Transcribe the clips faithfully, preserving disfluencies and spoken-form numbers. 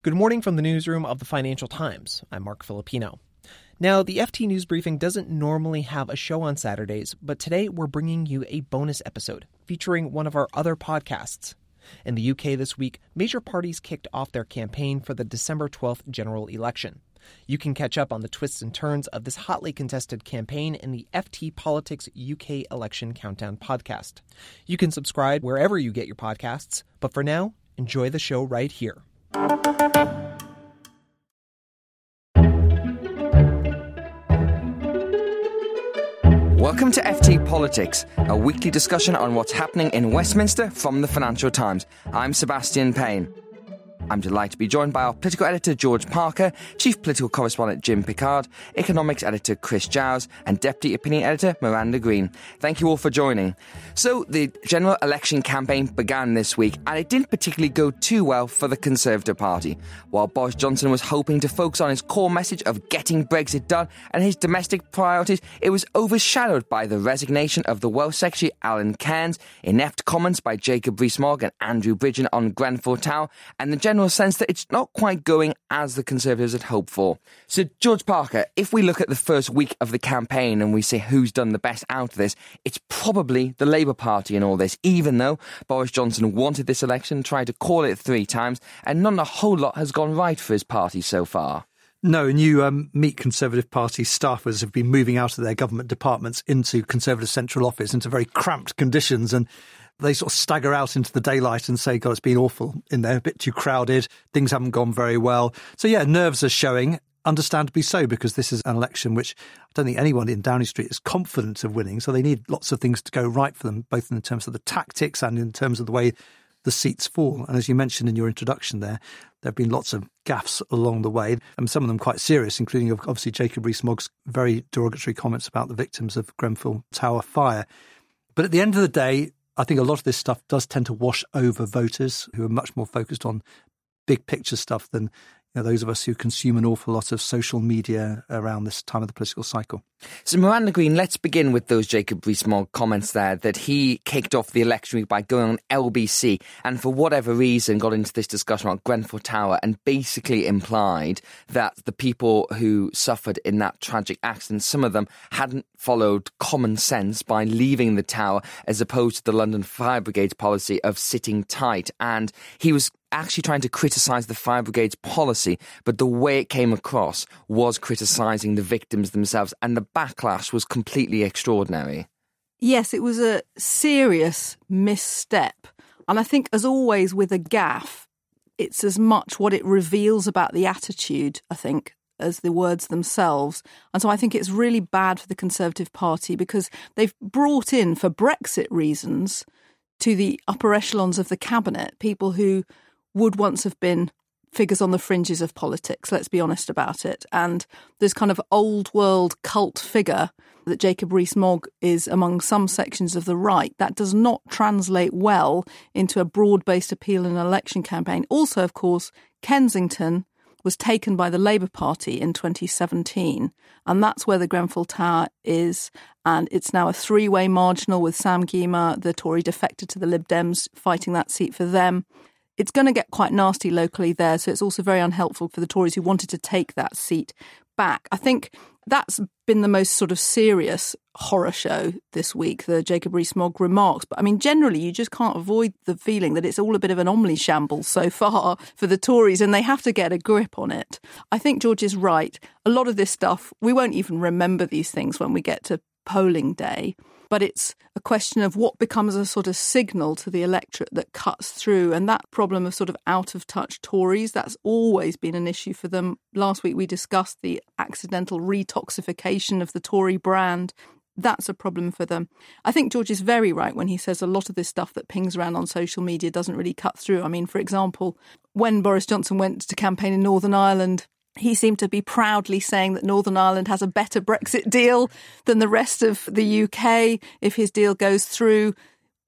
Good morning from the newsroom of the Financial Times. I'm Mark Filipino. Now, the F T News Briefing doesn't normally have a show on Saturdays, but today we're bringing you a bonus episode featuring one of our other podcasts. In the U K this week, major parties kicked off their campaign for the December twelfth general election. You can catch up on the twists and turns of this hotly contested campaign in the F T Politics U K Election Countdown podcast. You can subscribe wherever you get your podcasts, but for now, enjoy the show right here. Welcome to F T Politics, a weekly discussion on what's happening in Westminster from the Financial Times. I'm Sebastian Payne. I'm delighted to be joined by our political editor George Parker, chief political correspondent Jim Pickard, economics editor Chris Giles, and deputy opinion editor Miranda Green. Thank you all for joining. So, the general election campaign began this week, and it didn't particularly go too well for the Conservative Party. While Boris Johnson was hoping to focus on his core message of getting Brexit done and his domestic priorities, it was overshadowed by the resignation of the Welsh Secretary Alan Cairns, inept comments by Jacob Rees-Mogg and Andrew Bridgen on Grenfell Tower, and the general sense that it's not quite going as the Conservatives had hoped for. So, George Parker, if we look at the first week of the campaign and we say who's done the best out of this, it's probably the Labour Party in all this, even though Boris Johnson wanted this election, tried to call it three times, and not a whole lot has gone right for his party so far. No, and you um, meet Conservative Party staffers have been moving out of their government departments into Conservative Central Office into very cramped conditions, and they sort of stagger out into the daylight and say, God, it's been awful in there, a bit too crowded, things haven't gone very well. So, yeah, nerves are showing, understandably so, because this is an election which I don't think anyone in Downing Street is confident of winning. So they need lots of things to go right for them, both in terms of the tactics and in terms of the way the seats fall. And as you mentioned in your introduction there, there have been lots of gaffes along the way, and some of them quite serious, including obviously Jacob Rees-Mogg's very derogatory comments about the victims of Grenfell Tower fire. But at the end of the day, I think a lot of this stuff does tend to wash over voters who are much more focused on big picture stuff than you know, those of us who consume an awful lot of social media around this time of the political cycle. So, Miranda Green, let's begin with those Jacob Rees-Mogg comments there, that he kicked off the election week by going on L B C and for whatever reason got into this discussion about Grenfell Tower and basically implied that the people who suffered in that tragic accident, some of them hadn't followed common sense by leaving the tower as opposed to the London Fire Brigade's policy of sitting tight. And he was actually trying to criticise the Fire Brigade's policy, but the way it came across was criticising the victims themselves, and the backlash was completely extraordinary. Yes, it was a serious misstep. And I think, as always with a gaffe, it's as much what it reveals about the attitude, I think, as the words themselves. And so I think it's really bad for the Conservative Party because they've brought in, for Brexit reasons, to the upper echelons of the cabinet, people who would once have been figures on the fringes of politics, let's be honest about it. And this kind of old world cult figure that Jacob Rees-Mogg is among some sections of the right, that does not translate well into a broad-based appeal in an election campaign. Also, of course, Kensington was taken by the Labour Party in twenty seventeen, and that's where the Grenfell Tower is, and it's now a three-way marginal with Sam Gyimah, the Tory defector to the Lib Dems, fighting that seat for them. It's going to get quite nasty locally there, so it's also very unhelpful for the Tories who wanted to take that seat back. I think that's been the most sort of serious horror show this week, the Jacob Rees-Mogg remarks. But I mean, generally, you just can't avoid the feeling that it's all a bit of an omni shambles so far for the Tories, and they have to get a grip on it. I think George is right. A lot of this stuff, we won't even remember these things when we get to polling day. But it's a question of what becomes a sort of signal to the electorate that cuts through. And that problem of sort of out-of-touch Tories, that's always been an issue for them. Last week we discussed the accidental retoxification of the Tory brand. That's a problem for them. I think George is very right when he says a lot of this stuff that pings around on social media doesn't really cut through. I mean, for example, when Boris Johnson went to campaign in Northern Ireland, he seemed to be proudly saying that Northern Ireland has a better Brexit deal than the rest of the U K if his deal goes through.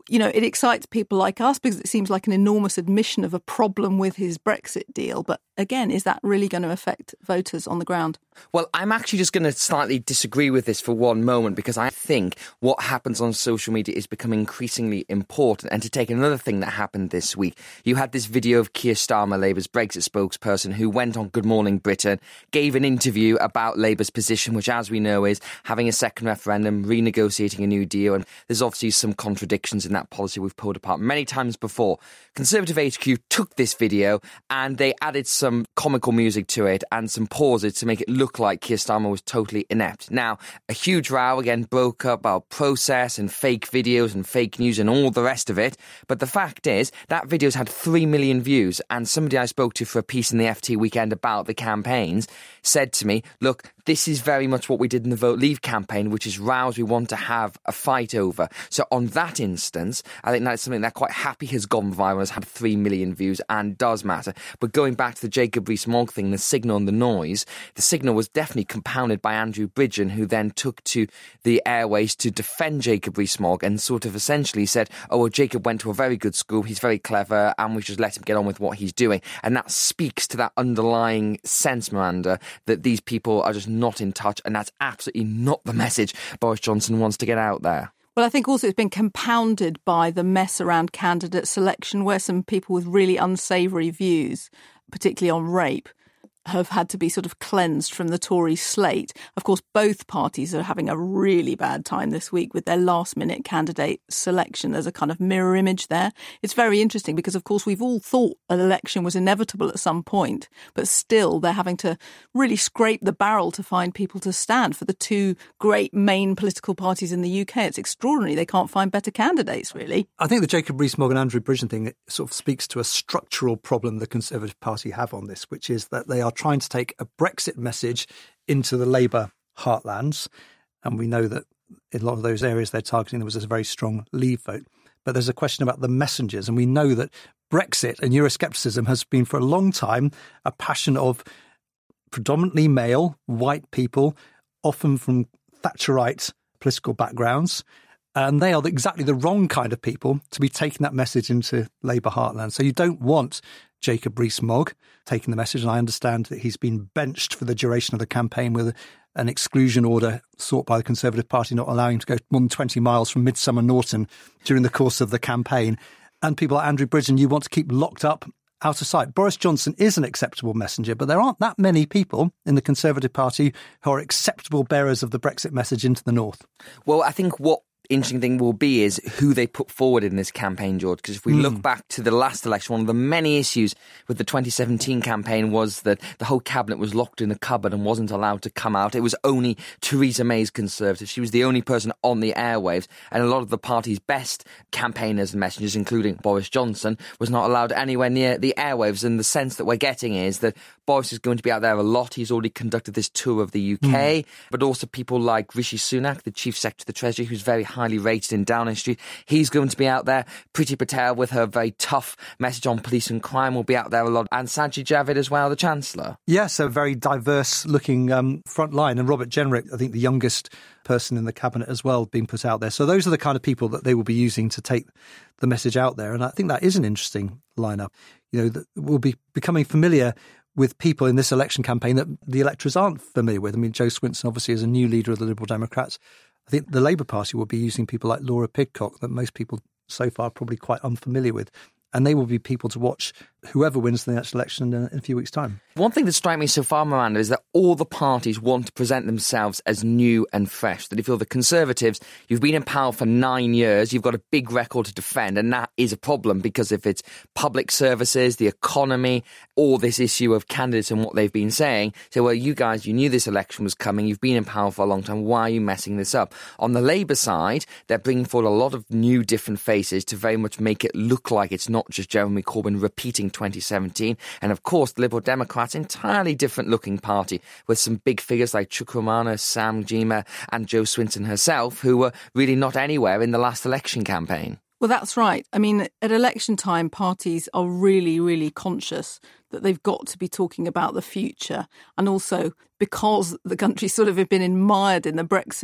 you know, it excites people like us because it seems like an enormous admission of a problem with his Brexit deal. But again, is that really going to affect voters on the ground? Well, I'm actually just going to slightly disagree with this for one moment, because I think what happens on social media is becoming increasingly important. And to take another thing that happened this week, you had this video of Keir Starmer, Labour's Brexit spokesperson, who went on Good Morning Britain, gave an interview about Labour's position, which, as we know, is having a second referendum, renegotiating a new deal. And there's obviously some contradictions in that policy we've pulled apart many times before. Conservative H Q took this video and they added some comical music to it and some pauses to make it look like Keir Starmer was totally inept. Now, a huge row again broke up about process and fake videos and fake news and all the rest of it. But the fact is, that video's had three million views, and somebody I spoke to for a piece in the F T Weekend about the campaigns said to me, look, this is very much what we did in the Vote Leave campaign, which is rows we want to have a fight over. So on that instance, I think that's something that quite happy has gone viral, has had three million views and does matter. But going back to the Jacob Rees-Mogg thing, the signal and the noise, the signal was definitely compounded by Andrew Bridgen, who then took to the airways to defend Jacob Rees-Mogg and sort of essentially said, oh, well, Jacob went to a very good school, he's very clever, and we should let him get on with what he's doing. And that speaks to that underlying sense, Miranda, that these people are just not in touch, and that's absolutely not the message Boris Johnson wants to get out there. Well, I think also it's been compounded by the mess around candidate selection, where some people with really unsavoury views, particularly on rape, have had to be sort of cleansed from the Tory slate. Of course, both parties are having a really bad time this week with their last-minute candidate selection. There's a kind of mirror image there. It's very interesting because, of course, we've all thought an election was inevitable at some point, but still they're having to really scrape the barrel to find people to stand for the two great main political parties in the U K. It's extraordinary. They can't find better candidates, really. I think the Jacob Rees-Mogg and Andrew Bridgen thing sort of speaks to a structural problem the Conservative Party have on this, which is that they are trying to take a Brexit message into the Labour heartlands. And we know that in a lot of those areas they're targeting, there was a very strong Leave vote. But there's a question about the messengers. And we know that Brexit and Euroscepticism has been for a long time a passion of predominantly male, white people, often from Thatcherite political backgrounds. And they are exactly the wrong kind of people to be taking that message into Labour heartland. So you don't want Jacob Rees-Mogg taking the message. And I understand that he's been benched for the duration of the campaign with an exclusion order sought by the Conservative Party, not allowing him to go more than twenty miles from Midsummer Norton during the course of the campaign. And people like Andrew Bridgen, you want to keep locked up out of sight. Boris Johnson is an acceptable messenger, but there aren't that many people in the Conservative Party who are acceptable bearers of the Brexit message into the north. Well, I think what interesting thing will be is who they put forward in this campaign, George, because if we mm. look back to the last election, one of the many issues with the twenty seventeen campaign was that the whole cabinet was locked in a cupboard and wasn't allowed to come out. It was only Theresa May's Conservative. She was the only person on the airwaves, and a lot of the party's best campaigners and messengers, including Boris Johnson, was not allowed anywhere near the airwaves. And the sense that we're getting is that Boris is going to be out there a lot. He's already conducted this tour of the U K, mm. but also people like Rishi Sunak, the Chief Secretary of the Treasury, who's very highly rated in Downing Street. He's going to be out there. Priti Patel, with her very tough message on police and crime, will be out there a lot. And Sajid Javid as well, the Chancellor. Yes, a very diverse-looking um, front line. And Robert Jenrick, I think the youngest person in the cabinet as well, being put out there. So those are the kind of people that they will be using to take the message out there. And I think that is an interesting lineup. You know, that we'll be becoming familiar with people in this election campaign that the electors aren't familiar with. I mean, Jo Swinson obviously is a new leader of the Liberal Democrats. I think the Labour Party will be using people like Laura Pidcock that most people so far are probably quite unfamiliar with. And they will be people to watch whoever wins the next election in a, in a few weeks' time. One thing that strikes me so far, Miranda, is that all the parties want to present themselves as new and fresh. That if you're the Conservatives, you've been in power for nine years, you've got a big record to defend, and that is a problem because if it's public services, the economy, or this issue of candidates and what they've been saying, say, well, you guys, you knew this election was coming, you've been in power for a long time, why are you messing this up? On the Labour side, they're bringing forward a lot of new different faces to very much make it look like it's not just Jeremy Corbyn repeating twenty seventeen. And of course, the Liberal Democrats, entirely different looking party with some big figures like Chuck Romana, Sam Gyimah and Jo Swinson herself, who were really not anywhere in the last election campaign. Well, that's right. I mean, at election time, parties are really, really conscious that they've got to be talking about the future. And also because the country's sort of been mired in the Brexit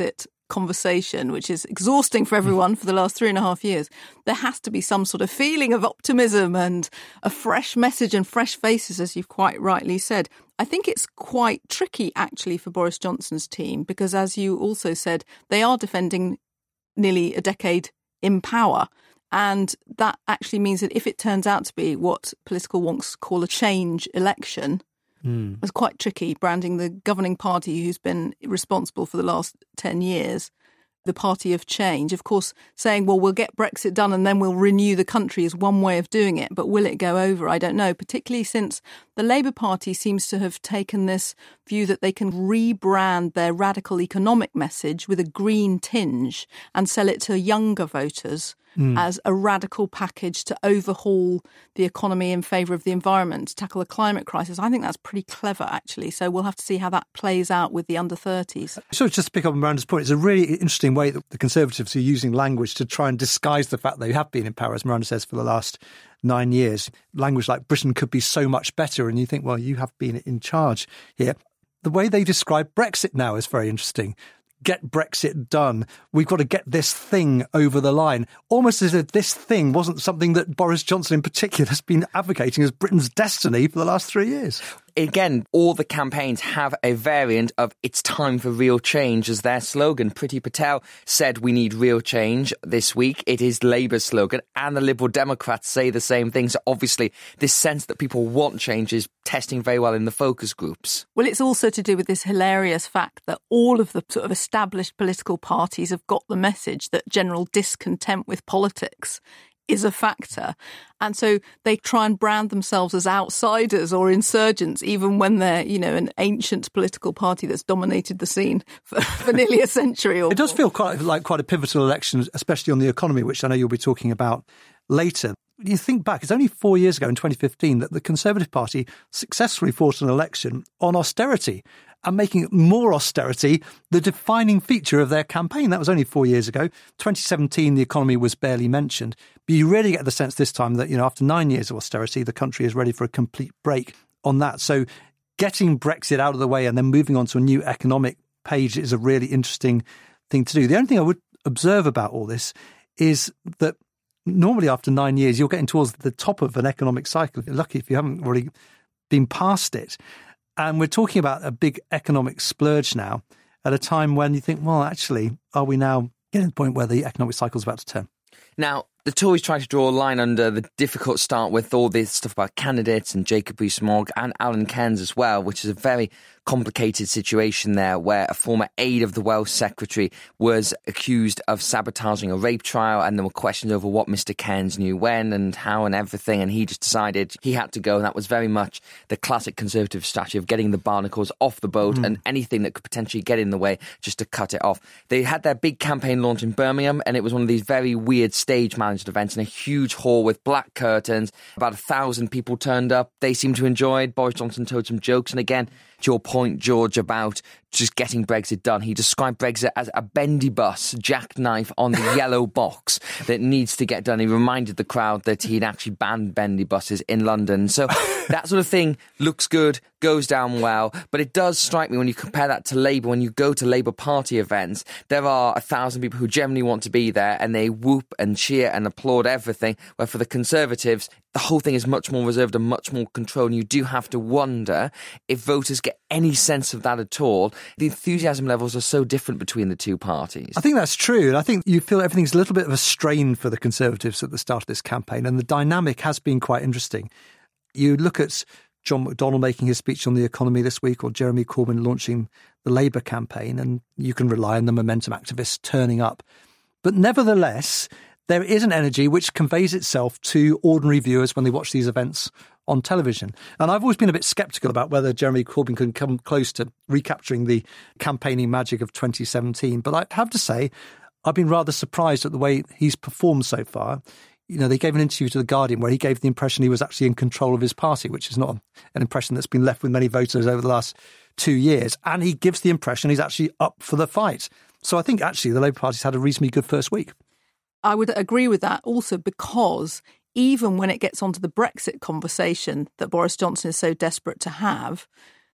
conversation, which is exhausting for everyone for the last three and a half years, there has to be some sort of feeling of optimism and a fresh message and fresh faces, as you've quite rightly said. I think it's quite tricky, actually, for Boris Johnson's team, because, as you also said, they are defending nearly a decade in power. And that actually means that if it turns out to be what political wonks call a change election, mm. it's quite tricky branding the governing party who's been responsible for the last ten years, the party of change. Of course, saying, well, we'll get Brexit done and then we'll renew the country is one way of doing it. But will it go over? I don't know, particularly since the Labour Party seems to have taken this view that they can rebrand their radical economic message with a green tinge and sell it to younger voters mm. as a radical package to overhaul the economy in favour of the environment, to tackle the climate crisis. I think that's pretty clever, actually. So we'll have to see how that plays out with the under thirties. So just to pick up on Miranda's point, it's a really interesting way that the Conservatives are using language to try and disguise the fact they have been in power, as Miranda says, for the last nine years. Language like Britain could be so much better. And you think, well, you have been in charge here. The way they describe Brexit now is very interesting. Get Brexit done. We've got to get this thing over the line. Almost as if this thing wasn't something that Boris Johnson in particular has been advocating as Britain's destiny for the last three years. Again, all the campaigns have a variant of "it's time for real change" as their slogan. Priti Patel said we need real change this week. It is Labour's slogan, and the Liberal Democrats say the same thing. So obviously this sense that people want change is testing very well in the focus groups. Well, it's also to do with this hilarious fact that all of the sort of established political parties have got the message that general discontent with politics is a factor. And so they try and brand themselves as outsiders or insurgents, even when they're, you know, an ancient political party that's dominated the scene for, for nearly a century or It does more. feel quite like quite a pivotal election, especially on the economy, which I know you'll be talking about later. You think back, it's only four years ago in twenty fifteen that the Conservative Party successfully fought an election on austerity and making more austerity the defining feature of their campaign. That was only four years ago. twenty seventeen, the economy was barely mentioned. But you really get the sense this time that, you know, after nine years of austerity, the country is ready for a complete break on that. So getting Brexit out of the way and then moving on to a new economic page is a really interesting thing to do. The only thing I would observe about all this is that normally after nine years, you're getting towards the top of an economic cycle. If you're lucky if you haven't already been past it. And we're talking about a big economic splurge now at a time when you think, well, actually, are we now getting to the point where the economic cycle is about to turn? Now, the Tories try to draw a line under the difficult start with all this stuff about candidates and Jacob Rees-Mogg and Alan Cairns as well, which is a very complicated situation there where a former aide of the Welsh Secretary was accused of sabotaging a rape trial, and there were questions over what Mister Cairns knew when and how and everything, and he just decided he had to go, and that was very much the classic Conservative strategy of getting the barnacles off the boat mm. and anything that could potentially get in the way just to cut it off. They had their big campaign launch in Birmingham, and it was one of these very weird stage managed events in a huge hall with black curtains. About a thousand people turned up. They seemed to enjoy it. Boris Johnson told some jokes, and again, to your point, George, about just getting Brexit done, he described Brexit as a bendy bus jackknife on the yellow box that needs to get done. He reminded the crowd that he'd actually banned bendy buses in London. So that sort of thing looks good, goes down well, but it does strike me when you compare that to Labour, when you go to Labour Party events, there are a thousand people who generally want to be there and they whoop and cheer and applaud everything, where for the Conservatives, the whole thing is much more reserved and much more controlled, and you do have to wonder if voters get any sense of that at all. The enthusiasm levels are so different between the two parties. I think that's true, and I think you feel everything's a little bit of a strain for the Conservatives at the start of this campaign, and the dynamic has been quite interesting. You look at John McDonnell making his speech on the economy this week, or Jeremy Corbyn launching the Labour campaign, and you can rely on the momentum activists turning up. But nevertheless, there is an energy which conveys itself to ordinary viewers when they watch these events on television. And I've always been a bit sceptical about whether Jeremy Corbyn can come close to recapturing the campaigning magic of twenty seventeen. But I have to say, I've been rather surprised at the way he's performed so far. You know, they gave an interview to The Guardian where he gave the impression he was actually in control of his party, which is not an impression that's been left with many voters over the last two years. And he gives the impression he's actually up for the fight. So I think actually the Labour Party's had a reasonably good first week. I would agree with that also because even when it gets onto the Brexit conversation that Boris Johnson is so desperate to have,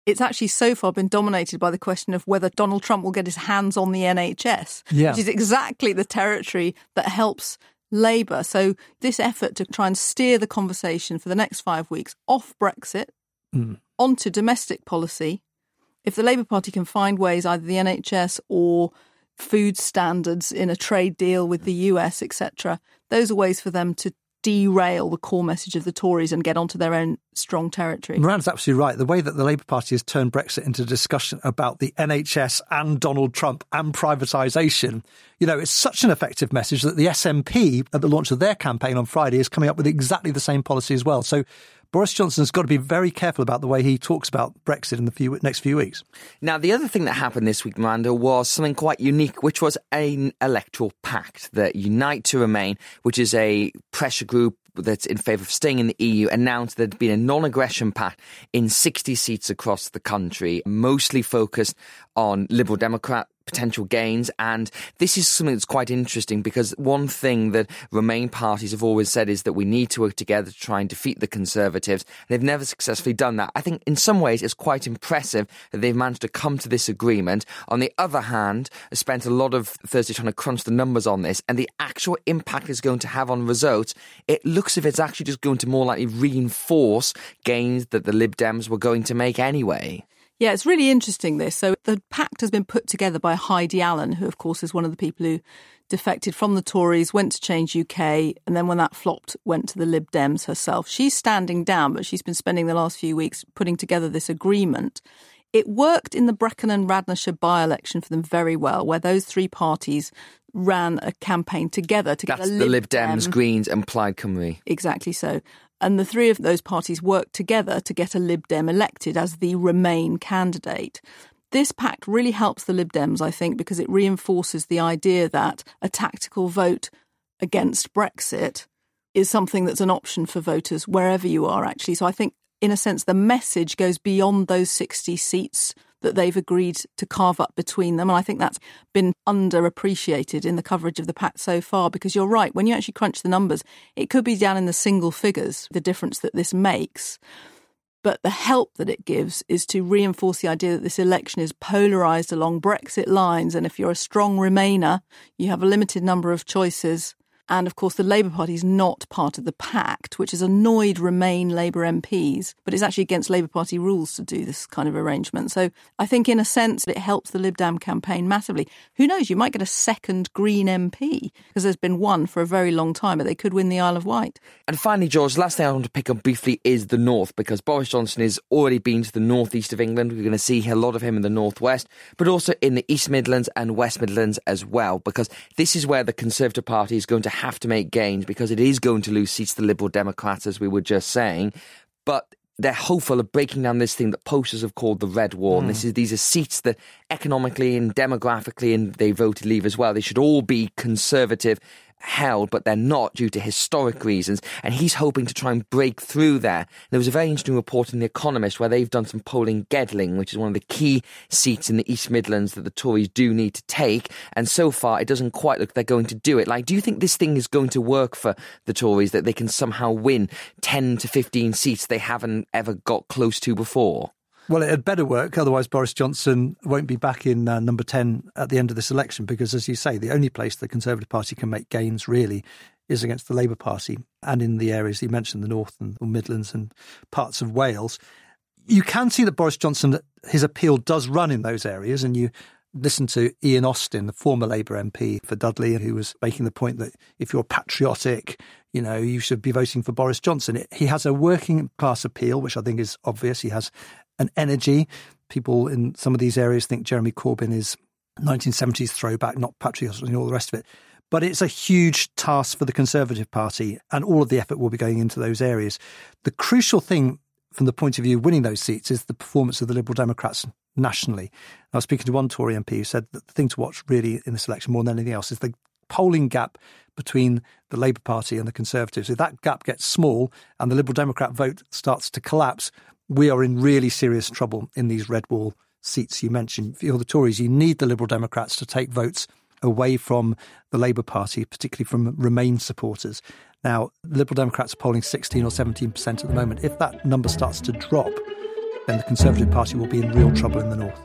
it's actually so far been dominated by the question of whether Donald Trump will get his hands on the N H S, yeah. which is exactly the territory that helps Labour. So this effort to try and steer the conversation for the next five weeks off Brexit, mm. onto domestic policy, if the Labour Party can find ways, either the N H S or food standards in a trade deal with the U S, et cetera, those are ways for them to derail the core message of the Tories and get onto their own strong territory. Moran's absolutely right. The way that the Labour Party has turned Brexit into a discussion about the N H S and Donald Trump and privatisation, you know, it's such an effective message that the S N P, at the launch of their campaign on Friday, is coming up with exactly the same policy as well. So Boris Johnson's got to be very careful about the way he talks about Brexit in the few, next few weeks. Now, the other thing that happened this week, Miranda, was something quite unique, which was an electoral pact, the Unite to Remain, which is a pressure group that's in favour of staying in the E U, announced there'd been a non-aggression pact in sixty seats across the country, mostly focused on Liberal Democrat potential gains. And this is something that's quite interesting, because one thing that Remain parties have always said is that we need to work together to try and defeat the Conservatives. They've never successfully done that. I think in some ways it's quite impressive that they've managed to come to this agreement. On the other hand, I spent a lot of Thursday trying to crunch the numbers on this, and the actual impact it's going to have on results, it looks as if it's actually just going to more likely reinforce gains that the Lib Dems were going to make anyway. Yeah, it's really interesting, this. So the pact has been put together by Heidi Allen, who, of course, is one of the people who defected from the Tories, went to Change U K, and then when that flopped, went to the Lib Dems herself. She's standing down, but she's been spending the last few weeks putting together this agreement. It worked in the Brecon and Radnorshire by-election for them very well, where those three parties ran a campaign together to get That's a the Lib Lib Dems, Dem. Greens and Plaid Cymru. Exactly so. And the three of those parties worked together to get a Lib Dem elected as the Remain candidate. This pact really helps the Lib Dems, I think, because it reinforces the idea that a tactical vote against Brexit is something that's an option for voters wherever you are, actually. So I think, in a sense, the message goes beyond those sixty seats that they've agreed to carve up between them. And I think that's been underappreciated in the coverage of the pact so far, because you're right, when you actually crunch the numbers, it could be down in the single figures, the difference that this makes. But the help that it gives is to reinforce the idea that this election is polarised along Brexit lines. And if you're a strong Remainer, you have a limited number of choices. And, of course, the Labour Party is not part of the pact, which has annoyed Remain Labour M Ps, but it's actually against Labour Party rules to do this kind of arrangement. So I think, in a sense, it helps the Lib Dem campaign massively. Who knows, you might get a second Green M P, because there's been one for a very long time, but they could win the Isle of Wight. And finally, George, the last thing I want to pick up briefly is the North, because Boris Johnson has already been to the northeast of England. We're going to see a lot of him in the northwest, but also in the East Midlands and West Midlands as well, because this is where the Conservative Party is going to have to make gains, because it is going to lose seats to the Liberal Democrats, as we were just saying. But they're hopeful of breaking down this thing that posters have called the Red Wall. Mm. And this is, these are seats that economically and demographically, and they voted Leave as well, they should all be Conservative held, but they're not due to historic reasons. And he's hoping to try and break through there. There was a very interesting report in The Economist where they've done some polling Gedling, which is one of the key seats in the East Midlands that the Tories do need to take. And so far, it doesn't quite look they're going to do it. Like, do you think this thing is going to work for the Tories, that they can somehow win ten to fifteen seats they haven't ever got close to before? Well, it had better work, otherwise Boris Johnson won't be back in uh, number ten at the end of this election, because, as you say, the only place the Conservative Party can make gains, really, is against the Labour Party, and in the areas you mentioned, the North and the Midlands and parts of Wales. You can see that Boris Johnson, his appeal does run in those areas, and you listen to Ian Austin, the former Labour M P for Dudley, who was making the point that if you're patriotic, you know, you should be voting for Boris Johnson. It, he has a working class appeal, which I think is obvious. He has an energy. People in some of these areas think Jeremy Corbyn is nineteen seventies throwback, not patriotic and all the rest of it. But it's a huge task for the Conservative Party, and all of the effort will be going into those areas. The crucial thing from the point of view of winning those seats is the performance of the Liberal Democrats nationally. I was speaking to one Tory M P who said that the thing to watch really in this election more than anything else is the polling gap between the Labour Party and the Conservatives. If that gap gets small and the Liberal Democrat vote starts to collapse, we are in really serious trouble in these red wall seats you mentioned. For the Tories, you need the Liberal Democrats to take votes away from the Labour Party, particularly from Remain supporters. Now, Liberal Democrats are polling sixteen or seventeen percent at the moment. If that number starts to drop, then the Conservative Party will be in real trouble in the north.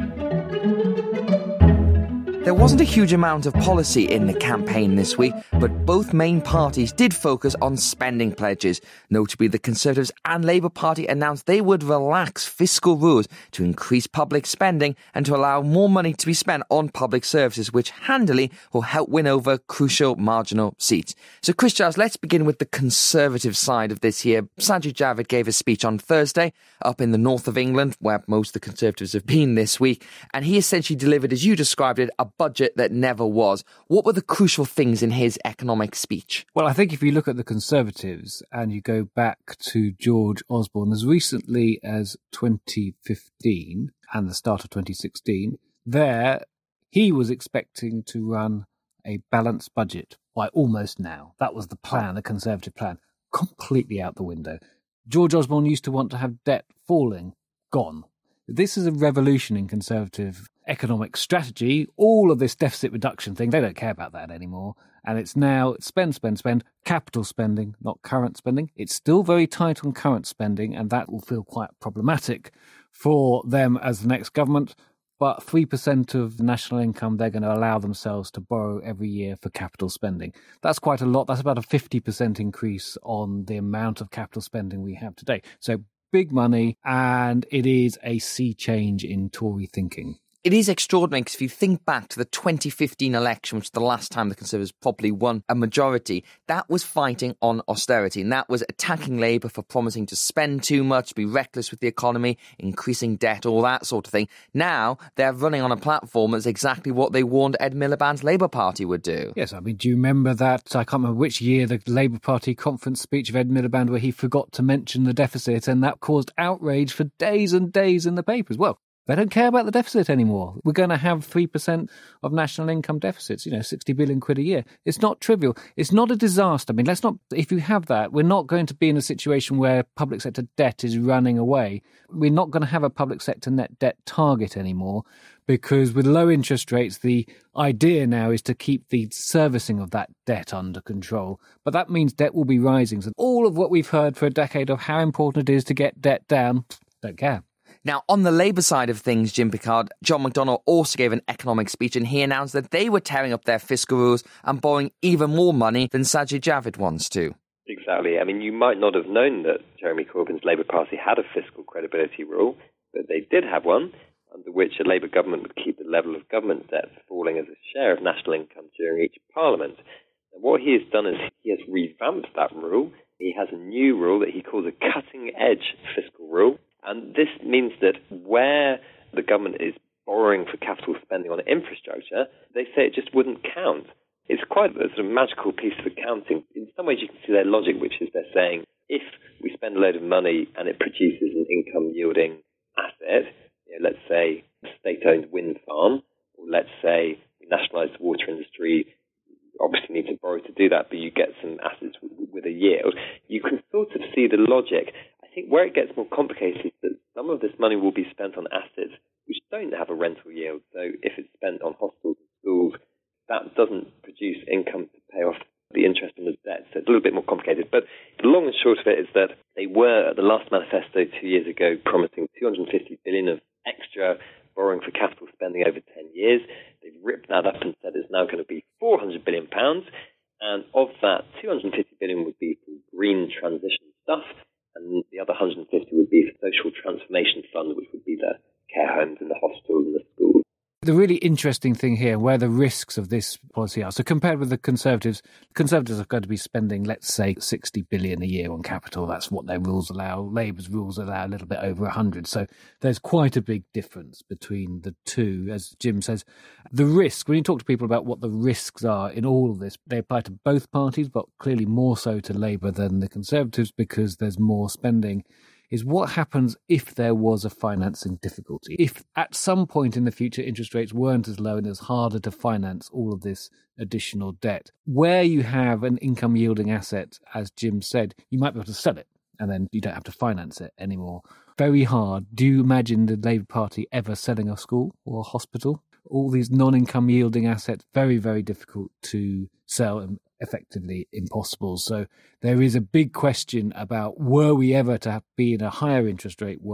There wasn't a huge amount of policy in the campaign this week, but both main parties did focus on spending pledges. Notably, the Conservatives and Labour Party announced they would relax fiscal rules to increase public spending and to allow more money to be spent on public services, which handily will help win over crucial marginal seats. So, Chris Giles, let's begin with the Conservative side of this here. Sajid Javid gave a speech on Thursday up in the north of England, where most of the Conservatives have been this week, and he essentially delivered, as you described it, a budget that never was. What were the crucial things in his economic speech? Well, I think if you look at the Conservatives and you go back to George Osborne as recently as twenty fifteen and the start of twenty sixteen, there he was expecting to run a balanced budget by almost now. That was the plan, the Conservative plan. Completely out the window. George Osborne used to want to have debt falling. Gone. This is a revolution in Conservative economic strategy. All of this deficit reduction thing, they don't care about that anymore. And it's now spend, spend, spend, capital spending, not current spending. It's still very tight on current spending, and that will feel quite problematic for them as the next government. But three percent of national income, they're going to allow themselves to borrow every year for capital spending. That's quite a lot. That's about a fifty percent increase on the amount of capital spending we have today. So big money, and it is a sea change in Tory thinking. It is extraordinary because if you think back to the twenty fifteen election, which was the last time the Conservatives properly won a majority, that was fighting on austerity, and that was attacking Labour for promising to spend too much, be reckless with the economy, increasing debt, all that sort of thing. Now they're running on a platform that's exactly what they warned Ed Miliband's Labour Party would do. Yes, I mean, do you remember that, I can't remember which year, the Labour Party conference speech of Ed Miliband where he forgot to mention the deficit, and that caused outrage for days and days in the papers? Well, they don't care about the deficit anymore. We're going to have three percent of national income deficits, you know, sixty billion quid a year. It's not trivial. It's not a disaster. I mean, let's not, if you have that, we're not going to be in a situation where public sector debt is running away. We're not going to have a public sector net debt target anymore, because with low interest rates, the idea now is to keep the servicing of that debt under control. But that means debt will be rising. So all of what we've heard for a decade of how important it is to get debt down, don't care. Now, on the Labour side of things, Jim Pickard, John McDonnell also gave an economic speech, and he announced that they were tearing up their fiscal rules and borrowing even more money than Sajid Javid wants to. Exactly. I mean, you might not have known that Jeremy Corbyn's Labour Party had a fiscal credibility rule, but they did have one, under which a Labour government would keep the level of government debt falling as a share of national income during each parliament. And what he has done is he has revamped that rule. He has a new rule that he calls a cutting-edge fiscal rule. And this means that where the government is borrowing for capital spending on infrastructure, they say it just wouldn't count. It's quite a sort of magical piece of accounting. In some ways you can see their logic, which is they're saying if we spend a load of money and it produces an income-yielding asset, you know, let's say a state-owned wind farm, or let's say we nationalise the water industry, you obviously need to borrow to do that, but you get some assets with, with a yield, you can sort of see the logic. I think where it gets more complicated is that some of this money will be spent on assets which don't have a rental yield. So if it's spent on hospitals and schools, that doesn't produce income to pay off the interest on the debt. So it's a little bit more complicated. But the long and short of it is that they were, at the last manifesto two years ago, promising two hundred fifty billion dollars of extra borrowing for capital spending over ten years. They've ripped that up and said it's now going to be four hundred billion pounds. And of that, two hundred fifty billion dollars would be for green transition stuff, and the other one hundred fifty would be for social transformation fund, which would be the care homes and the hospitals and the schools. The really interesting thing here, where the risks of this policy are. So compared with the Conservatives, the Conservatives are going to be spending, let's say, sixty billion dollars a year on capital. That's what their rules allow. Labour's rules allow a little bit over one hundred. So there's quite a big difference between the two. As Jim says, the risk, when you talk to people about what the risks are in all of this, they apply to both parties, but clearly more so to Labour than the Conservatives because there's more spending, is what happens if there was a financing difficulty. If at some point in the future interest rates weren't as low and it was harder to finance all of this additional debt, where you have an income yielding asset, as Jim said, you might be able to sell it and then you don't have to finance it anymore. Very hard. Do you imagine the Labour Party ever selling a school or a hospital? All these non-income yielding assets, very, very difficult to sell and effectively impossible. So there is a big question about, were we ever to be in a higher interest rate world,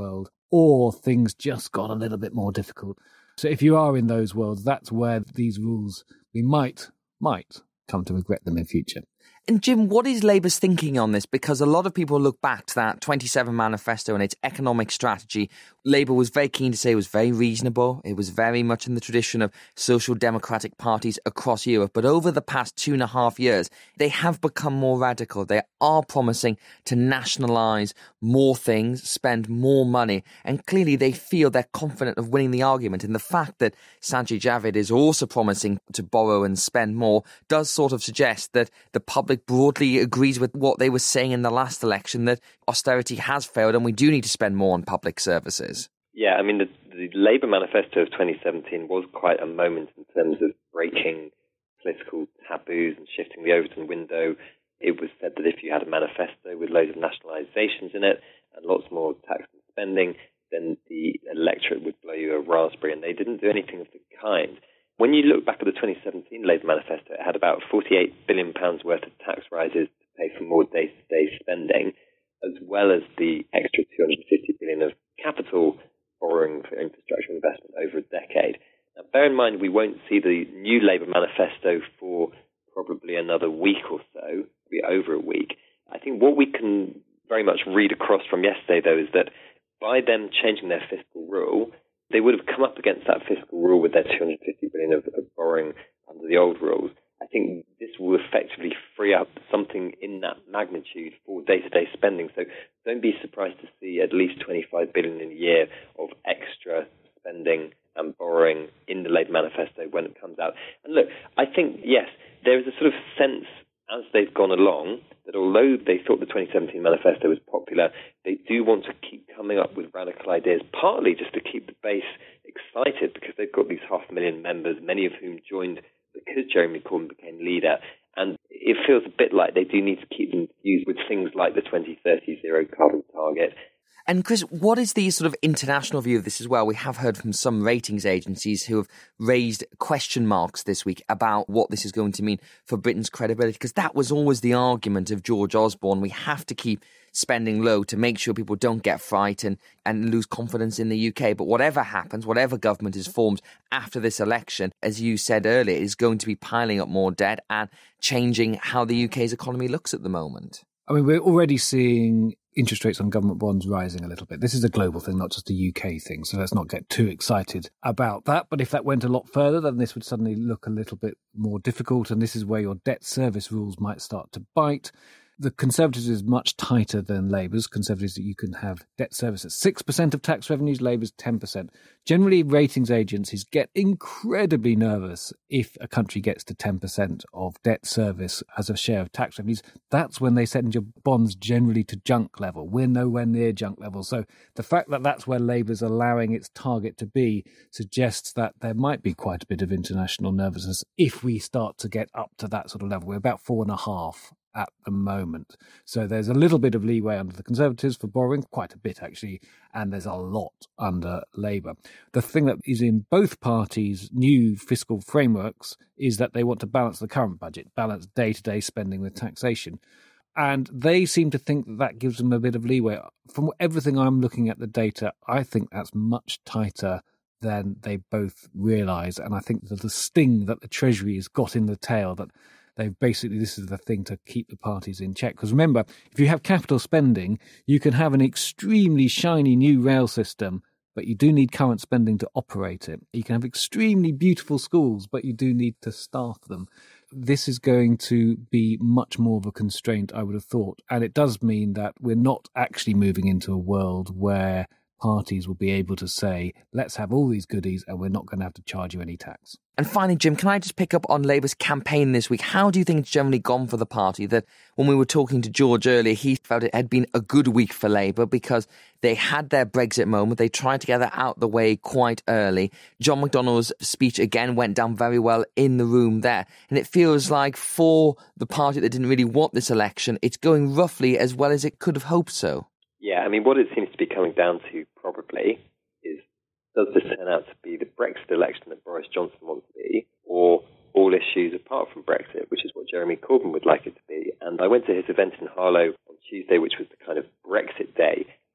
or things just got a little bit more difficult. So if you are in those worlds, that's where these rules, we might, might come to regret them in future. And Jim, what is Labour's thinking on this? Because a lot of people look back to that twenty-seven manifesto and its economic strategy. Labour was very keen to say it was very reasonable. It was very much in the tradition of social democratic parties across Europe. But over the past two and a half years, they have become more radical. They are promising to nationalise more things, spend more money. And clearly they feel they're confident of winning the argument. And the fact that Sajid Javid is also promising to borrow and spend more does sort of suggest that the public broadly agrees with what they were saying in the last election, that austerity has failed and we do need to spend more on public services. Yeah, I mean, the, the Labour manifesto of twenty seventeen was quite a moment in terms of breaking political taboos and shifting the Overton window. It was said that if you had a manifesto with loads of nationalisations in it and lots more tax and spending, then the electorate would blow you a raspberry, and they didn't do anything of the kind. When you look back at the twenty seventeen Labour manifesto, it had about forty-eight billion pounds worth of tax rises to pay for more day-to-day spending, as well as the extra two hundred fifty billion pounds of capital borrowing for infrastructure investment over a decade. Now, bear in mind, we won't see the new Labour manifesto for probably another week or so, maybe over a week. I think what we can very much read across from yesterday, though, is that by them changing their fiscal rule, they would have come up against that fiscal rule with their two hundred fifty billion pounds of, of borrowing under the old rules. I think this will effectively free up something in that magnitude for day-to-day spending. So don't be surprised to see at least twenty-five billion pounds in a year of extra spending and borrowing in the Labour manifesto when it comes out. And look, I think, yes, there is a sort of sense as they've gone along that although they thought the twenty seventeen manifesto was popular, they do want to keep coming up with radical ideas, partly just to keep the base excited because they've got these half a million members, many of whom joined because Jeremy Corbyn became leader. And it feels a bit like they do need to keep them used with things like the twenty thirty zero carbon target. And Chris, what is the sort of international view of this as well? We have heard from some ratings agencies who have raised question marks this week about what this is going to mean for Britain's credibility, because that was always the argument of George Osborne. We have to keep spending low to make sure people don't get frightened and lose confidence in the U K. But whatever happens, whatever government is formed after this election, as you said earlier, is going to be piling up more debt and changing how the U K's economy looks at the moment. I mean, we're already seeing interest rates on government bonds rising a little bit. This is a global thing, not just a U K thing, so let's not get too excited about that. But if that went a lot further, then this would suddenly look a little bit more difficult, and this is where your debt service rules might start to bite. The Conservatives is much tighter than Labour's. Conservatives, that you can have debt service at six percent of tax revenues, Labour's ten percent. Generally, ratings agencies get incredibly nervous if a country gets to ten percent of debt service as a share of tax revenues. That's when they send your bonds generally to junk level. We're nowhere near junk level. So the fact that that's where Labour's allowing its target to be suggests that there might be quite a bit of international nervousness if we start to get up to that sort of level. We're about four and a half at the moment. So there's a little bit of leeway under the Conservatives for borrowing, quite a bit actually, and there's a lot under Labour. The thing that is in both parties' new fiscal frameworks is that they want to balance the current budget, balance day-to-day spending with taxation. And they seem to think that that gives them a bit of leeway. From everything I'm looking at the data, I think that's much tighter than they both realise. And I think that the sting that the Treasury has got in the tail, that they've basically, this is the thing to keep the parties in check. Because remember, if you have capital spending, you can have an extremely shiny new rail system, but you do need current spending to operate it. You can have extremely beautiful schools, but you do need to staff them. This is going to be much more of a constraint, I would have thought. And it does mean that we're not actually moving into a world where parties will be able to say, let's have all these goodies and we're not going to have to charge you any tax. And finally, Jim, can I just pick up on Labour's campaign this week? How do you think it's generally gone for the party? That when we were talking to George earlier, he felt it had been a good week for Labour because they had their Brexit moment. They tried to get that out the way quite early. John McDonnell's speech again went down very well in the room there. And it feels like for the party that didn't really want this election, it's going roughly as well as it could have hoped so. Yeah, I mean, what it seems to be coming down to probably is, does this turn out to be the Brexit election that Boris Johnson wants to be, or all issues apart from Brexit, which is what Jeremy Corbyn would like it to be? And I went to his event in Harlow on Tuesday, which was the kind of Brexit day. Out of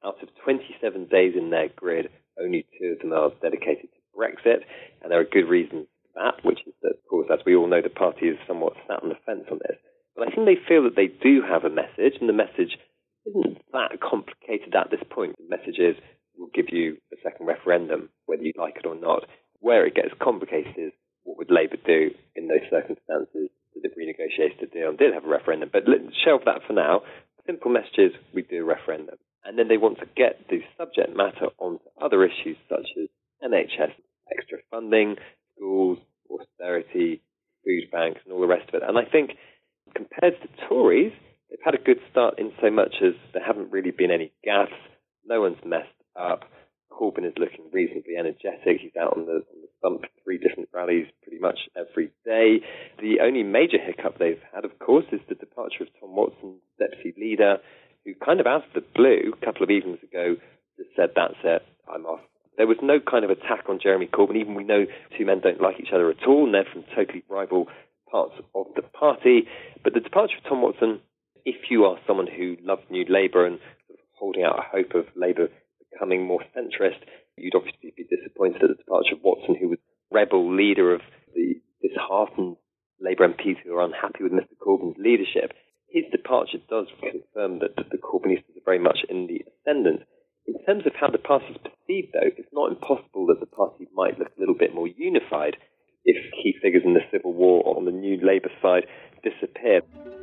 twenty-seven days in their grid, only two of them are dedicated to Brexit, and there are good reasons for that, which is that, of course, as we all know, the party is somewhat sat on the fence on this. But I think they feel that they do have a message, and the message isn't that complicated at this point. The message is, we'll give you a second referendum, whether you like it or not. Where it gets complicated is, what would Labour do in those circumstances that they've renegotiated the deal and did have a referendum? But let's shelve that for now. Simple message is, we do a referendum. And then they want to get the subject matter onto other issues such as N H S, extra funding, schools, austerity, food banks, and all the rest of it. And I think compared to the Tories, they've had a good start in so much as there haven't really been any gaffes. No one's messed up. Corbyn is looking reasonably energetic. He's out on the, on the stump, three different rallies pretty much every day. The only major hiccup they've had, of course, is the departure of Tom Watson, deputy leader, who kind of out of the blue, a couple of evenings ago, just said, that's it, I'm off. There was no kind of attack on Jeremy Corbyn. Even we know two men don't like each other at all, and they're from totally rival parts of the party. But the departure of Tom Watson, if you are someone who loves New Labour and sort of holding out a hope of Labour becoming more centrist, you'd obviously be disappointed at the departure of Watson, who was rebel leader of the disheartened Labour M Ps who are unhappy with Mister Corbyn's leadership. His departure does confirm that the Corbynistas are very much in the ascendant. In terms of how the party is perceived, though, it's not impossible that the party might look a little bit more unified if key figures in the Civil War on the New Labour side disappear.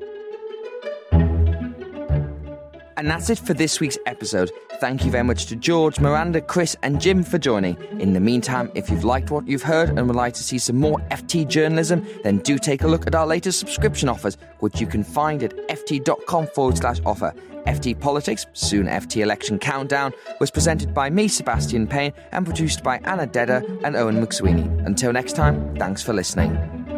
And that's it for this week's episode. Thank you very much to George, Miranda, Chris and Jim for joining. In the meantime, if you've liked what you've heard and would like to see some more F T journalism, then do take a look at our latest subscription offers, which you can find at ft.com forward slash offer. F T Politics, soon F T Election Countdown, was presented by me, Sebastian Payne, and produced by Anna Dedder and Owen McSweeney. Until next time, thanks for listening.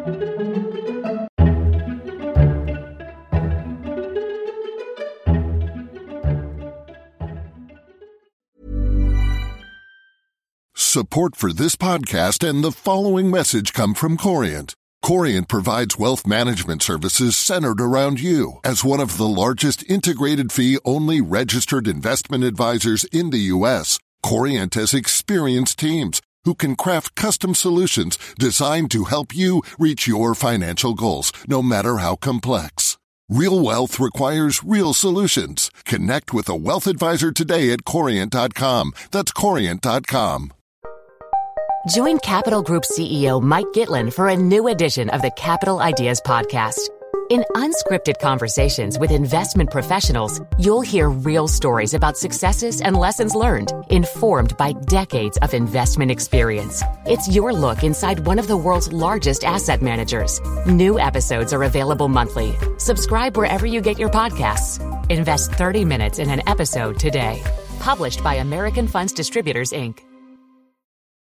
Support for this podcast and the following message come from Corient. Corient provides wealth management services centered around you. As one of the largest integrated fee-only registered investment advisors in the U S, Corient has experienced teams who can craft custom solutions designed to help you reach your financial goals, no matter how complex. Real wealth requires real solutions. Connect with a wealth advisor today at corient dot com. That's corient dot com. Join Capital Group C E O Mike Gitlin for a new edition of the Capital Ideas Podcast. In unscripted conversations with investment professionals, you'll hear real stories about successes and lessons learned, informed by decades of investment experience. It's your look inside one of the world's largest asset managers. New episodes are available monthly. Subscribe wherever you get your podcasts. Invest thirty minutes in an episode today. Published by American Funds Distributors, Incorporated